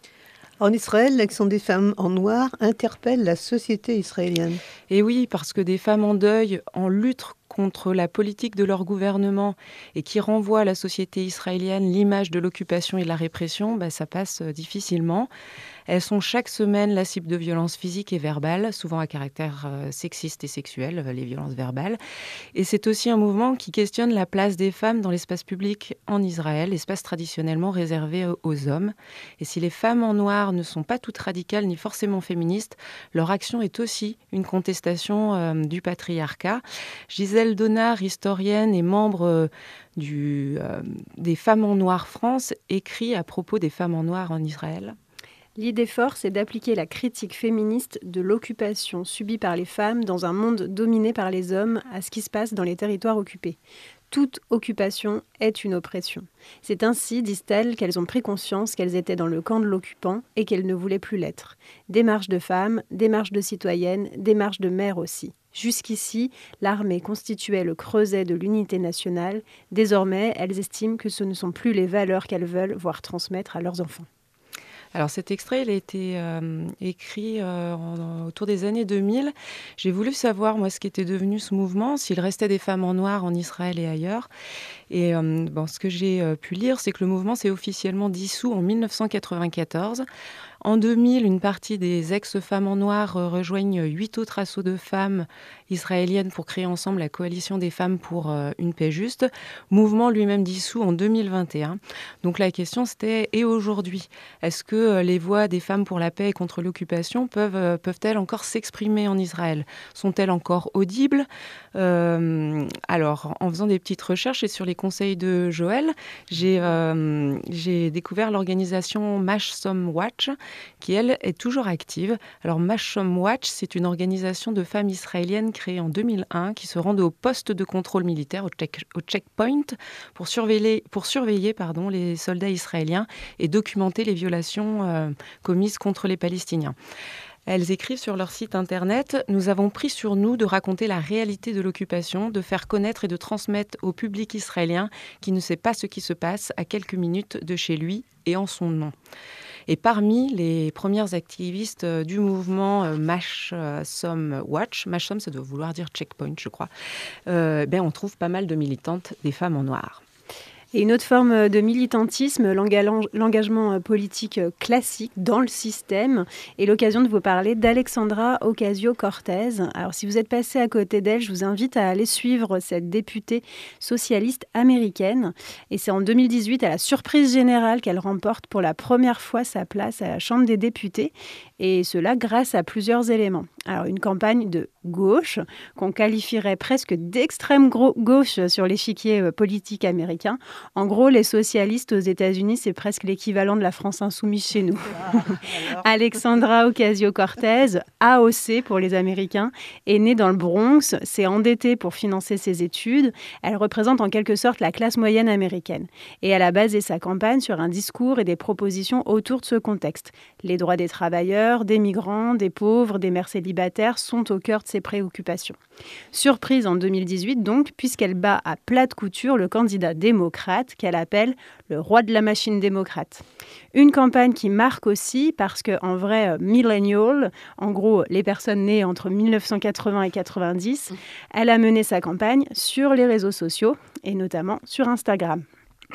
En Israël, l'action des femmes en noir interpelle la société israélienne. Et oui, parce que des femmes en deuil, en lutte contre la politique de leur gouvernement et qui renvoient à la société israélienne l'image de l'occupation et de la répression, bah, ça passe difficilement. Elles sont chaque semaine la cible de violences physiques et verbales, souvent à caractère euh, sexiste et sexuel, les violences verbales. Et c'est aussi un mouvement qui questionne la place des femmes dans l'espace public en Israël, espace traditionnellement réservé aux hommes. Et si les femmes en noir ne sont pas toutes radicales ni forcément féministes, leur action est aussi une contestation euh, du patriarcat. Gisèle Donard, historienne et membre euh, du, euh, des Femmes en Noir France, écrit à propos des femmes en noir en Israël. L'idée forte, c'est d'appliquer la critique féministe de l'occupation subie par les femmes dans un monde dominé par les hommes à ce qui se passe dans les territoires occupés. Toute occupation est une oppression. C'est ainsi, disent-elles, qu'elles ont pris conscience qu'elles étaient dans le camp de l'occupant et qu'elles ne voulaient plus l'être. Démarche de femmes, démarche de citoyennes, démarche de mères aussi. Jusqu'ici, l'armée constituait le creuset de l'unité nationale. Désormais, elles estiment que ce ne sont plus les valeurs qu'elles veulent voir transmettre à leurs enfants. Alors cet extrait, il a été euh, écrit euh, en, autour des années deux mille. J'ai voulu savoir, moi, ce qui était devenu ce mouvement, s'il restait des femmes en noir en Israël et ailleurs. Et euh, bon, ce que j'ai euh, pu lire, c'est que le mouvement s'est officiellement dissous en mille neuf cent quatre-vingt-quatorze. En deux mille, une partie des ex-femmes en noir euh, rejoignent huit autres assauts de femmes israéliennes pour créer ensemble la coalition des femmes pour euh, une paix juste. Mouvement lui-même dissous en deux mille vingt et un. Donc la question c'était, et aujourd'hui, est-ce que euh, les voix des femmes pour la paix et contre l'occupation peuvent, euh, peuvent-elles encore s'exprimer en Israël ? Sont-elles encore audibles ? euh, Alors, en faisant des petites recherches et sur les conseils de Joël, j'ai, euh, j'ai découvert l'organisation Mashsom Watch, qui, elle, est toujours active. Alors, Mashsom Watch, c'est une organisation de femmes israéliennes créée en deux mille un qui se rendent au poste de contrôle militaire, au, check, au checkpoint, pour surveiller, pour surveiller pardon, les soldats israéliens et documenter les violations euh, commises contre les Palestiniens. Elles écrivent sur leur site internet « Nous avons pris sur nous de raconter la réalité de l'occupation, de faire connaître et de transmettre au public israélien qui ne sait pas ce qui se passe à quelques minutes de chez lui et en son nom ». Et parmi les premières activistes du mouvement Mashsom Watch, Mashsom, ça doit vouloir dire checkpoint, je crois, euh, ben on trouve pas mal de militantes des femmes en noir. Et une autre forme de militantisme, l'engagement politique classique dans le système, est l'occasion de vous parler d'Alexandra Ocasio-Cortez. Alors, si vous êtes passé à côté d'elle, je vous invite à aller suivre cette députée socialiste américaine. Et c'est en deux mille dix-huit, à la surprise générale, qu'elle remporte pour la première fois sa place à la Chambre des députés. Et cela grâce à plusieurs éléments. Alors, une campagne de gauche, qu'on qualifierait presque d'extrême gauche sur l'échiquier politique américain. En gros, les socialistes aux États-Unis, c'est presque l'équivalent de la France insoumise chez nous. Ah, Alexandra Ocasio-Cortez, A O C pour les Américains, est née dans le Bronx, s'est endettée pour financer ses études. Elle représente en quelque sorte la classe moyenne américaine. Et elle a basé sa campagne sur un discours et des propositions autour de ce contexte. Les droits des travailleurs, des migrants, des pauvres, des mères célibataires sont au cœur de ses préoccupations. Surprise en deux mille dix-huit donc, puisqu'elle bat à plate couture le candidat démocrate qu'elle appelle le roi de la machine démocrate. Une campagne qui marque aussi parce qu'en vrai, millennial, en gros les personnes nées entre mille neuf cent quatre-vingts et quatre-vingt-dix, elle a mené sa campagne sur les réseaux sociaux et notamment sur Instagram.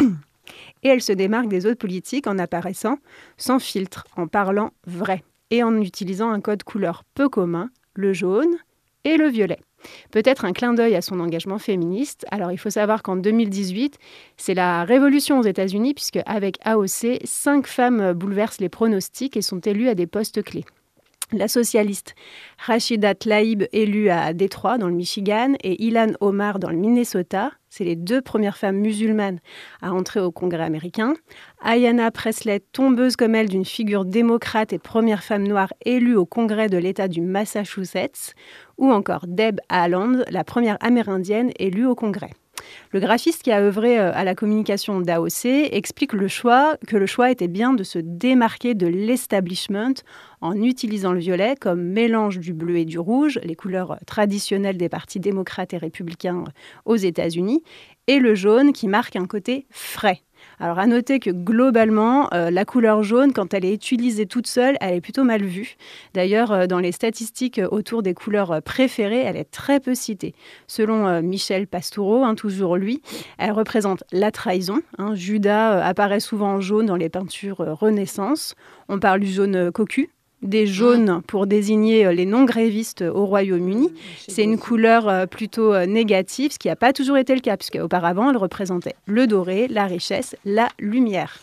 Et elle se démarque des autres politiques en apparaissant sans filtre, en parlant vrai et en utilisant un code couleur peu commun, le jaune et le violet. Peut-être un clin d'œil à son engagement féministe. Alors, il faut savoir qu'en deux mille dix-huit, c'est la révolution aux États-Unis, puisque avec A O C, cinq femmes bouleversent les pronostics et sont élues à des postes clés. La socialiste Rashida Tlaib, élue à Détroit, dans le Michigan, et Ilhan Omar, dans le Minnesota. C'est les deux premières femmes musulmanes à entrer au Congrès américain. Ayanna Pressley, tombeuse comme elle d'une figure démocrate et première femme noire élue au Congrès de l'État du Massachusetts. Ou encore Deb Haaland, la première amérindienne élue au Congrès. Le graphiste qui a œuvré à la communication d'A O C explique le choix, que le choix était bien de se démarquer de l'establishment en utilisant le violet comme mélange du bleu et du rouge, les couleurs traditionnelles des partis démocrates et républicains aux États-Unis, et le jaune qui marque un côté frais. Alors à noter que globalement, euh, la couleur jaune, quand elle est utilisée toute seule, elle est plutôt mal vue. D'ailleurs, euh, dans les statistiques autour des couleurs préférées, elle est très peu citée. Selon euh, Michel Pastoureau, hein, toujours lui, elle représente la trahison. Hein. Judas euh, apparaît souvent en jaune dans les peintures euh, Renaissance. On parle du jaune euh, cocu, des jaunes pour désigner les non-grévistes au Royaume-Uni. C'est une couleur plutôt négative, ce qui n'a pas toujours été le cas, puisqu'auparavant, elle représentait le doré, la richesse, la lumière.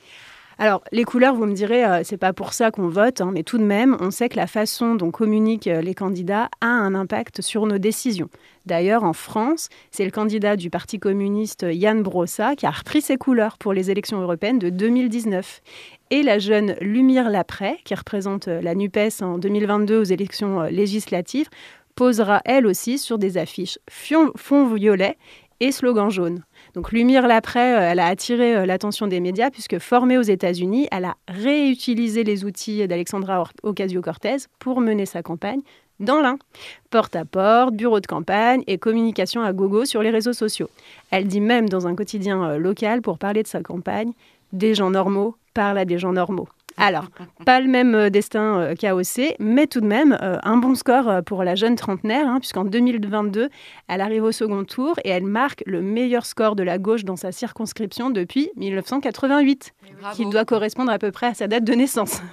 Alors, les couleurs, vous me direz, euh, c'est pas pour ça qu'on vote, hein, mais tout de même, on sait que la façon dont communiquent les candidats a un impact sur nos décisions. D'ailleurs, en France, c'est le candidat du Parti communiste Yann Brossa qui a repris ses couleurs pour les élections européennes de deux mille dix-neuf. Et la jeune Lumière Laprès, qui représente la NUPES en deux mille vingt-deux aux élections législatives, posera elle aussi sur des affiches fond violet et slogan jaune. Donc Lumière Laprès, elle a attiré l'attention des médias puisque formée aux États-Unis, elle a réutilisé les outils d'Alexandra Ocasio-Cortez pour mener sa campagne dans l'Ain. Porte-à-porte, bureau de campagne et communication à gogo sur les réseaux sociaux. Elle dit même dans un quotidien local pour parler de sa campagne, des gens normaux parlent à des gens normaux. Alors, pas le même destin qu'A O C, mais tout de même un bon score pour la jeune trentenaire, hein, puisqu'en deux mille vingt-deux, elle arrive au second tour et elle marque le meilleur score de la gauche dans sa circonscription depuis dix-neuf cent quatre-vingt-huit, qui doit correspondre à peu près à sa date de naissance.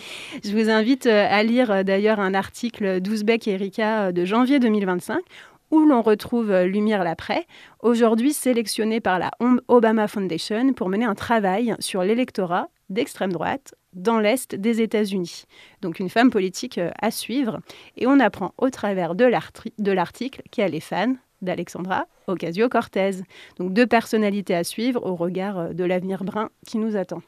Je vous invite à lire d'ailleurs un article d'Ouzbek et Erika de janvier deux mille vingt-cinq, où l'on retrouve Lumière Laprès, aujourd'hui sélectionnée par la Obama Foundation pour mener un travail sur l'électorat d'extrême droite dans l'Est des États-Unis. Donc une femme politique à suivre. Et on apprend au travers de l'article qu'elle est fan d'Alexandra Ocasio-Cortez. Donc deux personnalités à suivre au regard de l'avenir brun qui nous attend.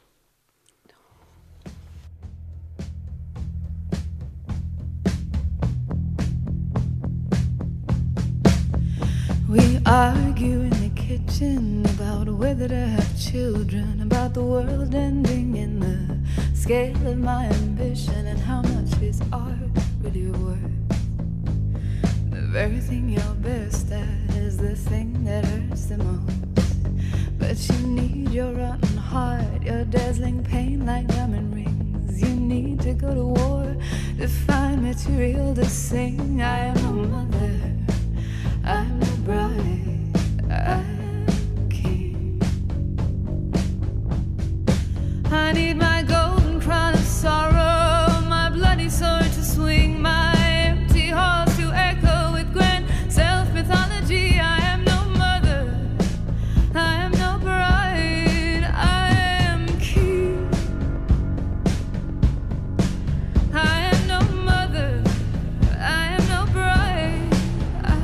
We argue in the kitchen about whether to have children, about the world ending in the scale of my ambition and how much is art really worth. The very thing you're best at is the thing that hurts the most. But you need your rotten heart, your dazzling pain like diamond rings. You need to go to war to find material to sing. I am a mother, I'm the bride, I'm king. I need my golden crown of sorrow, my bloody sword to swing, my empty halls to echo with grand self-mythology. I am no mother, I am no bride, I am king. I am no mother, I am no bride, I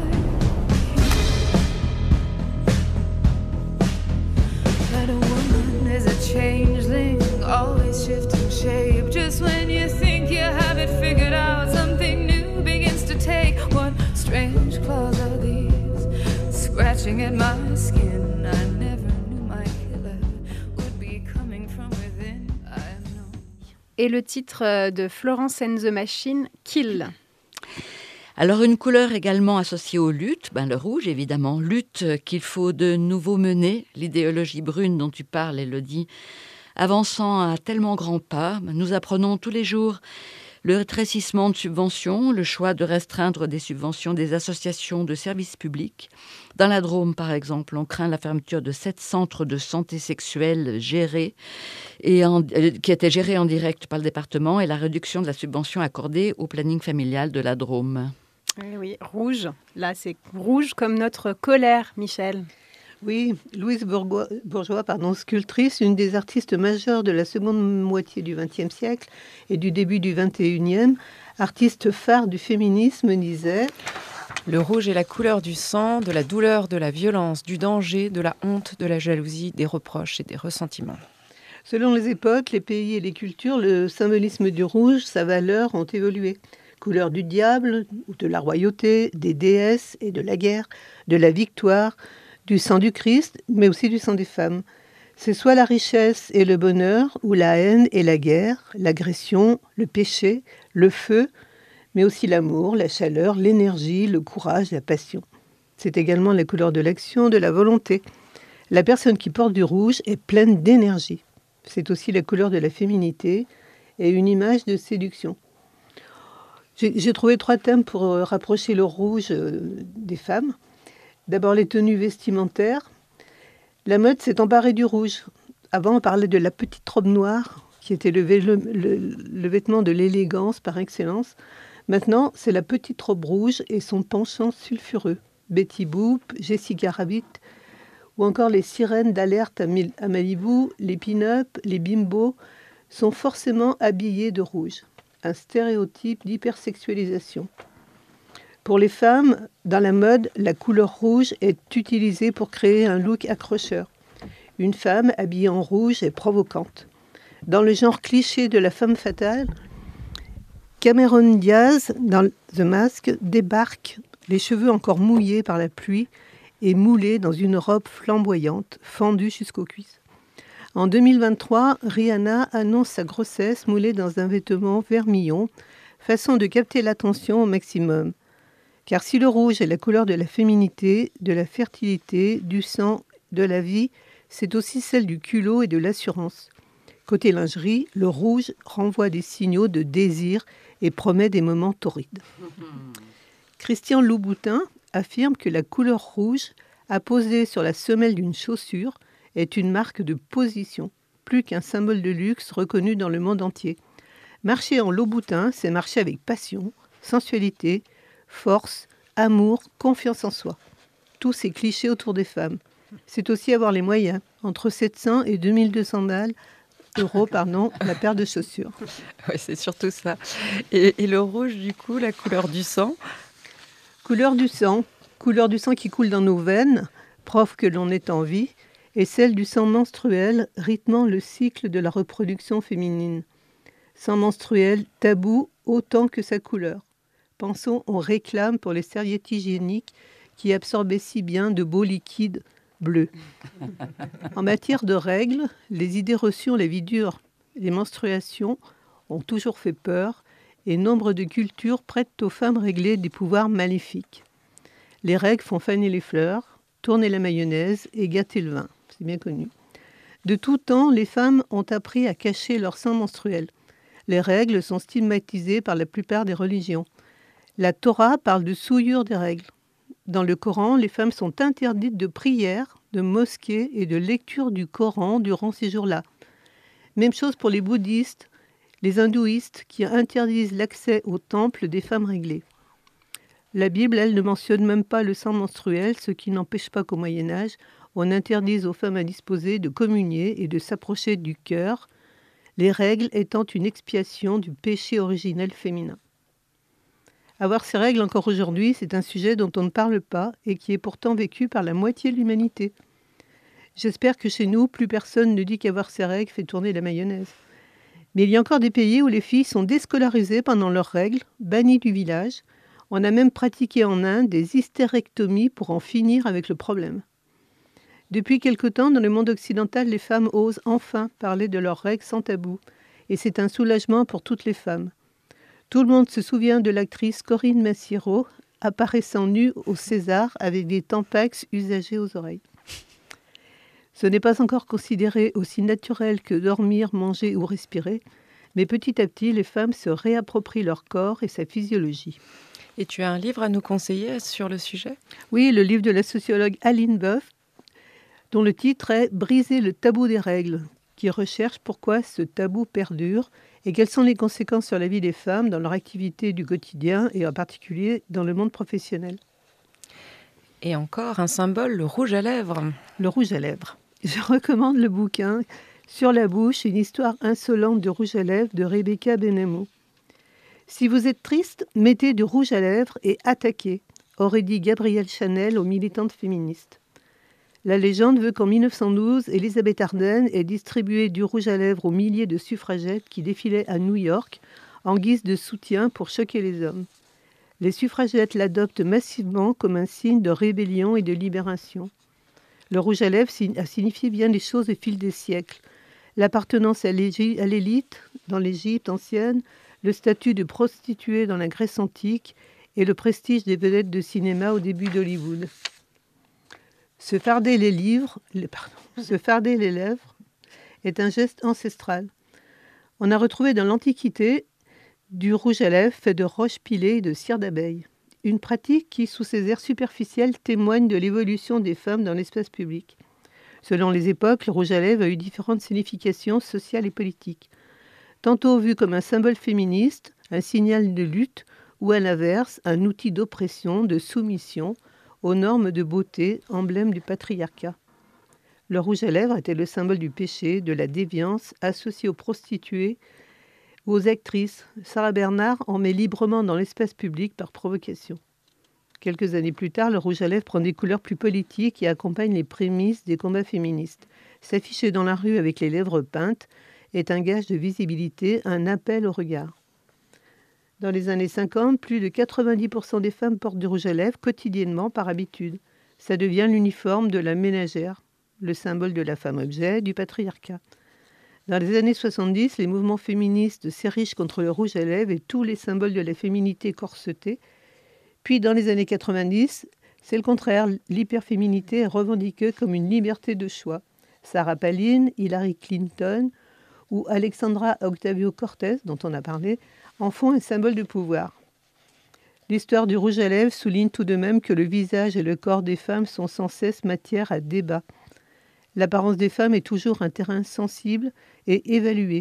But a woman is a changeling, always shifting shape. Just when you think you have it figured out, something new begins to take. What strange claws are these, scratching at my skin? I never knew my killer would be coming from within. I know. Et le titre de Florence and the Machine, Kill. Alors une couleur également associée aux luttes, ben le rouge évidemment, lutte qu'il faut de nouveau mener, l'idéologie brune dont tu parles Élodie, avançant à tellement grands pas, nous apprenons tous les jours Le rétrécissement de subventions, le choix de restreindre des subventions des associations de services publics. Dans la Drôme, par exemple, on craint la fermeture de sept centres de santé sexuelle gérés et en, euh, qui étaient gérés en direct par le département et la réduction de la subvention accordée au planning familial de la Drôme. Oui, oui, rouge. Là, c'est rouge comme notre colère, Michel. Oui, Louise Bourgois, Bourgeois, pardon, sculptrice, une des artistes majeures de la seconde moitié du vingtième siècle et du début du vingt et unième, artiste phare du féminisme, disait « Le rouge est la couleur du sang, de la douleur, de la violence, du danger, de la honte, de la jalousie, des reproches et des ressentiments. » Selon les époques, les pays et les cultures, le symbolisme du rouge, sa valeur ont évolué. Couleur du diable, ou de la royauté, des déesses et de la guerre, de la victoire, du sang du Christ, mais aussi du sang des femmes. C'est soit la richesse et le bonheur, ou la haine et la guerre, l'agression, le péché, le feu, mais aussi l'amour, la chaleur, l'énergie, le courage, la passion. C'est également la couleur de l'action, de la volonté. La personne qui porte du rouge est pleine d'énergie. C'est aussi la couleur de la féminité et une image de séduction. J'ai, j'ai trouvé trois thèmes pour rapprocher le rouge des femmes. D'abord, les tenues vestimentaires. La mode s'est emparée du rouge. Avant, on parlait de la petite robe noire, qui était le, le, le, le vêtement de l'élégance par excellence. Maintenant, c'est la petite robe rouge et son penchant sulfureux. Betty Boop, Jessica Rabbit, ou encore les sirènes d'alerte à, Mil- à Malibu, les pin-up, les bimbos, sont forcément habillées de rouge. Un stéréotype d'hypersexualisation. Pour les femmes, dans la mode, la couleur rouge est utilisée pour créer un look accrocheur. Une femme habillée en rouge est provocante. Dans le genre cliché de la femme fatale, Cameron Diaz, dans The Mask, débarque, les cheveux encore mouillés par la pluie et moulés dans une robe flamboyante, fendue jusqu'aux cuisses. En deux mille vingt-trois, Rihanna annonce sa grossesse moulée dans un vêtement vermillon, façon de capter l'attention au maximum. Car si le rouge est la couleur de la féminité, de la fertilité, du sang, de la vie, c'est aussi celle du culot et de l'assurance. Côté lingerie, le rouge renvoie des signaux de désir et promet des moments torrides. Christian Louboutin affirme que la couleur rouge apposée sur la semelle d'une chaussure est une marque de position, plus qu'un symbole de luxe reconnu dans le monde entier. Marcher en Louboutin, c'est marcher avec passion, sensualité, force, amour, confiance en soi. Tous ces clichés autour des femmes. C'est aussi avoir les moyens, entre sept cents et deux mille deux cents balles, euros, pardon, la paire de chaussures. Oui, c'est surtout ça. Et, et le rouge, du coup, la couleur du sang ? Couleur du sang, couleur du sang qui coule dans nos veines, preuve que l'on est en vie, et celle du sang menstruel rythmant le cycle de la reproduction féminine. Sang menstruel tabou autant que sa couleur. Pensons aux réclames pour les serviettes hygiéniques qui absorbaient si bien de beaux liquides bleus. En matière de règles, les idées reçues ont la vie dure. Les menstruations ont toujours fait peur et nombre de cultures prêtent aux femmes réglées des pouvoirs maléfiques. Les règles font faner les fleurs, tourner la mayonnaise et gâter le vin. C'est bien connu. De tout temps, les femmes ont appris à cacher leur sang menstruel. Les règles sont stigmatisées par la plupart des religions. La Torah parle de souillure des règles. Dans le Coran, les femmes sont interdites de prière, de mosquée et de lecture du Coran durant ces jours-là. Même chose pour les bouddhistes, les hindouistes qui interdisent l'accès au temple des femmes réglées. La Bible, elle, ne mentionne même pas le sang menstruel, ce qui n'empêche pas qu'au Moyen-Âge, on interdise aux femmes indisposées de communier et de s'approcher du cœur, les règles étant une expiation du péché originel féminin. Avoir ces règles encore aujourd'hui, c'est un sujet dont on ne parle pas et qui est pourtant vécu par la moitié de l'humanité. J'espère que chez nous, plus personne ne dit qu'avoir ces règles fait tourner la mayonnaise. Mais il y a encore des pays où les filles sont déscolarisées pendant leurs règles, bannies du village. On a même pratiqué en Inde des hystérectomies pour en finir avec le problème. Depuis quelque temps, dans le monde occidental, les femmes osent enfin parler de leurs règles sans tabou. Et c'est un soulagement pour toutes les femmes. Tout le monde se souvient de l'actrice Corinne Massiero, apparaissant nue au César avec des tampax usagés aux oreilles. Ce n'est pas encore considéré aussi naturel que dormir, manger ou respirer, Mais petit à petit, les femmes se réapproprient leur corps et sa physiologie. Et tu as un livre à nous conseiller sur le sujet ? Oui, le livre de la sociologue Aline Boeuf, dont le titre est « Briser le tabou des règles », qui recherche pourquoi ce tabou perdure et quelles sont les conséquences sur la vie des femmes dans leur activité du quotidien et en particulier dans le monde professionnel. Et encore un symbole, le rouge à lèvres. Le rouge à lèvres. Je recommande le bouquin « Sur la bouche, une histoire insolente du rouge à lèvres » de Rebecca Benamou. Si vous êtes triste, mettez du rouge à lèvres et attaquez, aurait dit Gabrielle Chanel aux militantes féministes. La légende veut qu'en mille neuf cent douze, Elisabeth Arden ait distribué du rouge à lèvres aux milliers de suffragettes qui défilaient à New York en guise de soutien pour choquer les hommes. Les suffragettes l'adoptent massivement comme un signe de rébellion et de libération. Le rouge à lèvres a signifié bien des choses au fil des siècles. L'appartenance à l'élite dans l'Égypte ancienne, le statut de prostituée dans la Grèce antique et le prestige des vedettes de cinéma au début d'Hollywood. Se farder les livres, les, pardon, se farder les lèvres est un geste ancestral. On a retrouvé dans l'Antiquité du rouge à lèvres fait de roches pilées et de cire d'abeille. Une pratique qui, sous ses airs superficiels, témoigne de l'évolution des femmes dans l'espace public. Selon les époques, le rouge à lèvres a eu différentes significations sociales et politiques. Tantôt vu comme un symbole féministe, un signal de lutte, ou à l'inverse, un outil d'oppression, de soumission aux normes de beauté, emblème du patriarcat. Le rouge à lèvres était le symbole du péché, de la déviance, associé aux prostituées ou aux actrices. Sarah Bernard en met librement dans l'espace public par provocation. Quelques années plus tard, le rouge à lèvres prend des couleurs plus politiques et accompagne les prémices des combats féministes. S'afficher dans la rue avec les lèvres peintes est un gage de visibilité, un appel au regard. Dans les années cinquante, plus de quatre-vingt-dix pour cent des femmes portent du rouge à lèvres quotidiennement par habitude. Ça devient l'uniforme de la ménagère, le symbole de la femme-objet, du patriarcat. Dans les années soixante-dix, les mouvements féministes s'érigent contre le rouge à lèvres et tous les symboles de la féminité corsetée. Puis dans les années quatre-vingt-dix, c'est le contraire, l'hyperféminité est revendiquée comme une liberté de choix. Sarah Palin, Hillary Clinton ou Alexandra Ocasio-Cortez, dont on a parlé, en font un symbole de pouvoir. L'histoire du rouge à lèvres souligne tout de même que le visage et le corps des femmes sont sans cesse matière à débat. L'apparence des femmes est toujours un terrain sensible et évalué.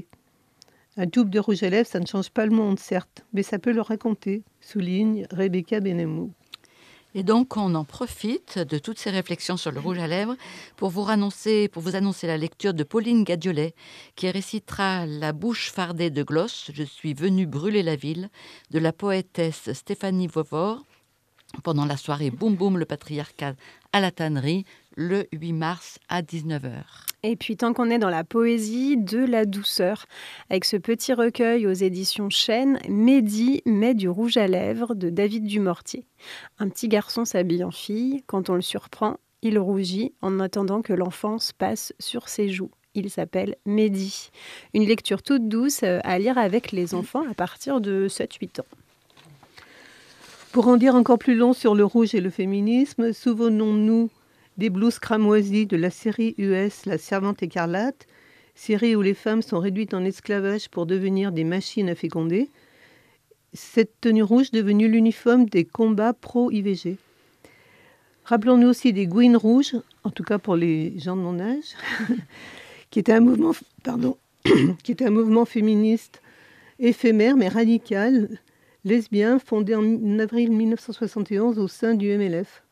Un tube de rouge à lèvres, ça ne change pas le monde, certes, mais ça peut le raconter, souligne Rebecca Benamou. Et donc, on en profite de toutes ces réflexions sur le rouge à lèvres pour vous annoncer, pour vous annoncer la lecture de Pauline Gadiolet, qui récitera La bouche fardée de Gloss, Je suis venue brûler la ville, de la poétesse Stéphanie Vauvor, pendant la soirée Boum Boum le patriarcat à la tannerie, le huit mars à dix-neuf heures. Et puis, tant qu'on est dans la poésie, de la douceur. Avec ce petit recueil aux éditions Chênes, Mehdi met du rouge à lèvres de David Dumortier. Un petit garçon s'habille en fille. Quand on le surprend, il rougit en attendant que l'enfance passe sur ses joues. Il s'appelle Mehdi. Une lecture toute douce à lire avec les enfants à partir de sept huit ans. Pour en dire encore plus long sur le rouge et le féminisme, souvenons-nous des blouses cramoisies de la série U S La Servante écarlate, série où les femmes sont réduites en esclavage pour devenir des machines à féconder. Cette tenue rouge devenue l'uniforme des combats pro-I V G. Rappelons-nous aussi des gouines rouges, en tout cas pour les gens de mon âge, qui était un mouvement, pardon, qui était un mouvement féministe éphémère mais radical, lesbien, fondé en avril mille neuf cent soixante et onze au sein du M L F.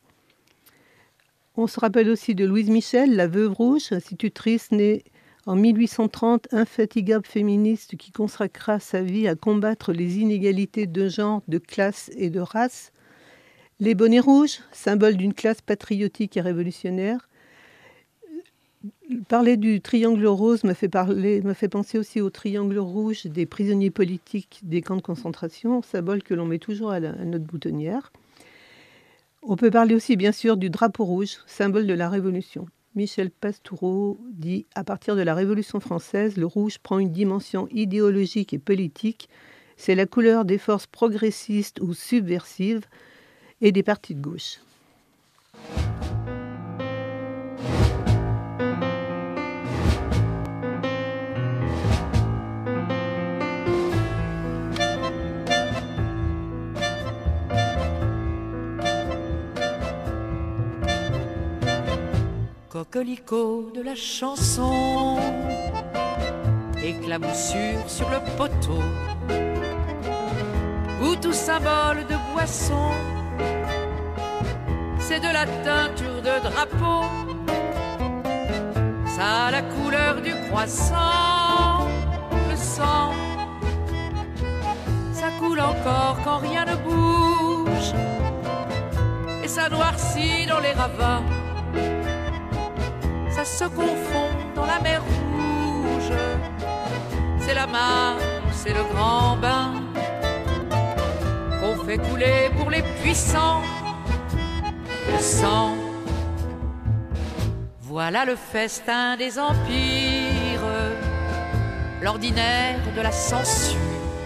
On se rappelle aussi de Louise Michel, la veuve rouge, institutrice née en mille huit cent trente, infatigable féministe qui consacra sa vie à combattre les inégalités de genre, de classe et de race. Les bonnets rouges, symbole d'une classe patriotique et révolutionnaire. Parler du triangle rose me fait, parler, me fait penser aussi au triangle rouge des prisonniers politiques des camps de concentration, symbole que l'on met toujours à, la, à notre boutonnière. On peut parler aussi, bien sûr, du drapeau rouge, symbole de la Révolution. Michel Pastoureau dit « À partir de la Révolution française, le rouge prend une dimension idéologique et politique. C'est la couleur des forces progressistes ou subversives et des partis de gauche. » coquelicot de la chanson, éclaboussure sur le poteau, ou tout symbole de boisson, c'est de la teinture de drapeau, ça a la couleur du croissant, le sang, ça coule encore quand rien ne bouge, et ça noircit dans les ravins, ça se confond dans la mer rouge, c'est la mare, c'est le grand bain, qu'on fait couler pour les puissants, le sang. Voilà le festin des empires, l'ordinaire de la censure.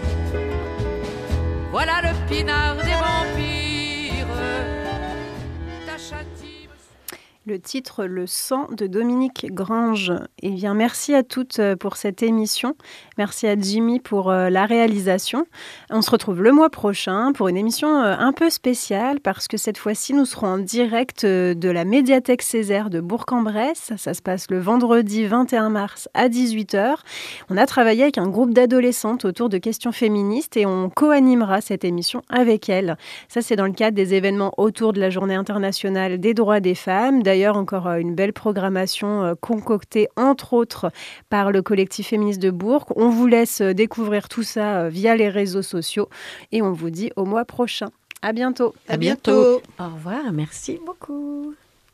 Voilà le pinard des vampires, ta châtie. Le titre « Le sang » de Dominique Grange. Eh bien, merci à toutes pour cette émission. Merci à Jimmy pour la réalisation. On se retrouve le mois prochain pour une émission un peu spéciale parce que cette fois-ci, nous serons en direct de la médiathèque Césaire de Bourg-en-Bresse. Ça se passe le vendredi vingt et un mars à dix-huit heures. On a travaillé avec un groupe d'adolescentes autour de questions féministes et on co-animera cette émission avec elles. Ça, c'est dans le cadre des événements autour de la Journée internationale des droits des femmes. D'ailleurs, encore une belle programmation concoctée, entre autres, par le collectif féministe de Bourg. On vous laisse découvrir tout ça via les réseaux sociaux et on vous dit au mois prochain. À bientôt. À bientôt. Au revoir, merci beaucoup.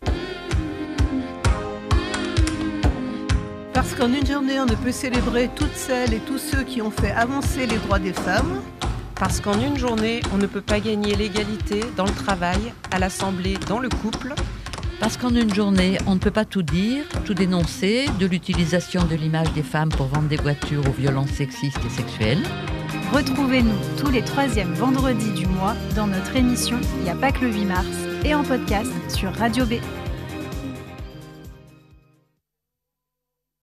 Parce qu'en une journée, on ne peut célébrer toutes celles et tous ceux qui ont fait avancer les droits des femmes. Parce qu'en une journée, on ne peut pas gagner l'égalité dans le travail, à l'Assemblée, dans le couple. Parce qu'en une journée, on ne peut pas tout dire, tout dénoncer, de l'utilisation de l'image des femmes pour vendre des voitures aux violences sexistes et sexuelles. Retrouvez-nous tous les troisièmes vendredis du mois dans notre émission Il n'y a pas que le huit mars et en podcast sur Radio B.